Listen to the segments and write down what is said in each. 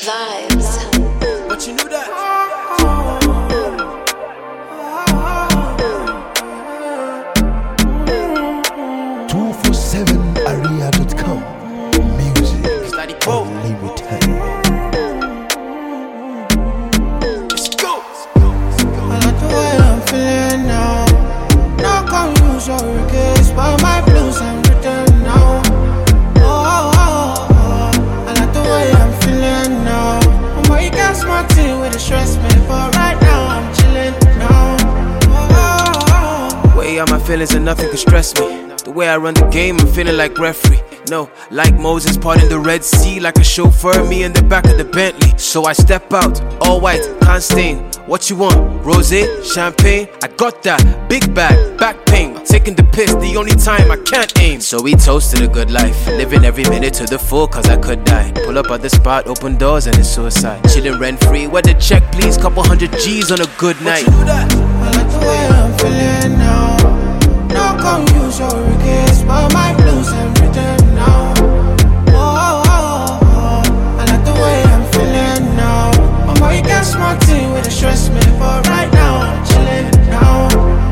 Vibes. But you knew that. 247area.com. Music Study Pro. unlimited. Let's go. I like the way I'm feeling now. Not gonna use your regrets, but my blues I'm written now. I like the way I'm feeling now. But you got smart team with the stress, man. But right now I'm chilling now. Way out my feelings and nothing can stress me. The way I run the game, I'm feeling like referee. No, like Moses parting the Red Sea, like a chauffeur, me in the back of the Bentley. So I step out, all white, can't stain. What you want? Rosé, champagne? I got that. Big bag, back pain. Taking the piss, the only time I can't aim. So we toasted a good life, living every minute to the full, cause I could die. Pull up at the spot, open doors, and it's suicide. Chilling rent free, where the check please, couple hundred G's on a good night. I like the way I'm feeling now. Not gonna use your regrets, but my blues I'm written now. I like the way I'm feeling now. You got smart team with a stress, man. But right now I'm chilling now.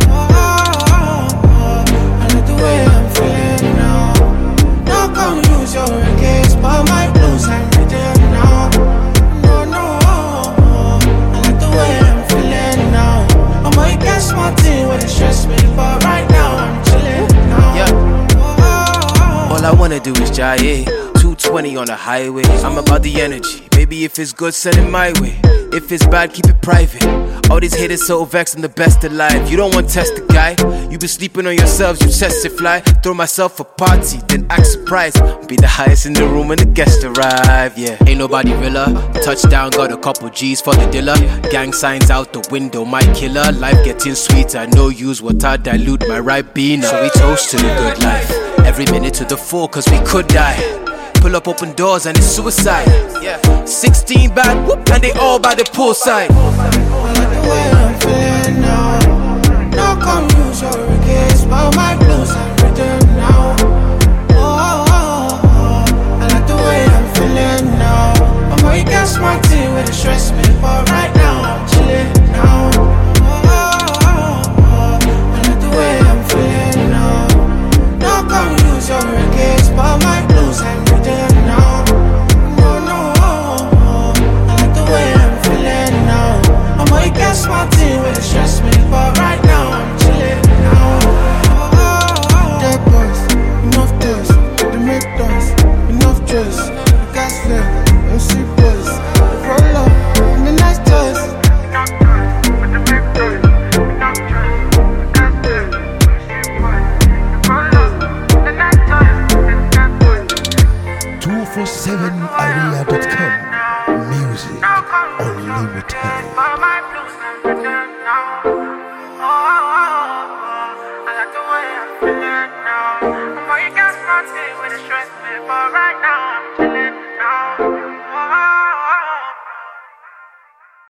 I like the way I'm feeling now. Not gonna use your regrets, but my blues I'm written now. No. I like the way I'm feeling now. You got smart team with a stress, man. But right now I'm chilling now. Yeah. All I wanna do is jive. 220 on the highway. I'm about the energy. Baby, if it's good, send it my way. If it's bad, keep it private. All these haters so vexed, I'm the best alive. You don't want to test the guy. You been sleeping on yourselves, you test it fly. Throw myself a party, then act surprised. Be the highest in the room when the guests arrive. Yeah, ain't nobody realer. Touchdown, got a couple G's for the dealer. Gang signs out the window, my killer. Life getting sweeter, no use water, dilute my Ribena. So we toast to the good life. Every minute to the full, cause we could die. Pull up open doors and it's suicide. Yeah, 16 bad, whoop, and they all by the poolside. I like the way I'm feeling now. Not gonna use your regrets, but my blues I'm written now. I like the way I'm feeling now. You got smart team with a stress, man. But right now I'm chilling now. I like the way I'm feeling now. Not gonna use your regrets, but my blues I'm written now. No. I like the way I'm feeling now. You got smart team with a stress, man. But right now I'm chilling now. Dead boys, enough toys, they make toys, enough choice. The gas left, MC boys, roll up, and the nice toys. Enough toys, but they make toys, enough choice. The gas left, MC boys, roll up, and the nice toys. 247area.com. Music unlimited. I like the way I'm feeling now. You got smart with a stress, man, but right now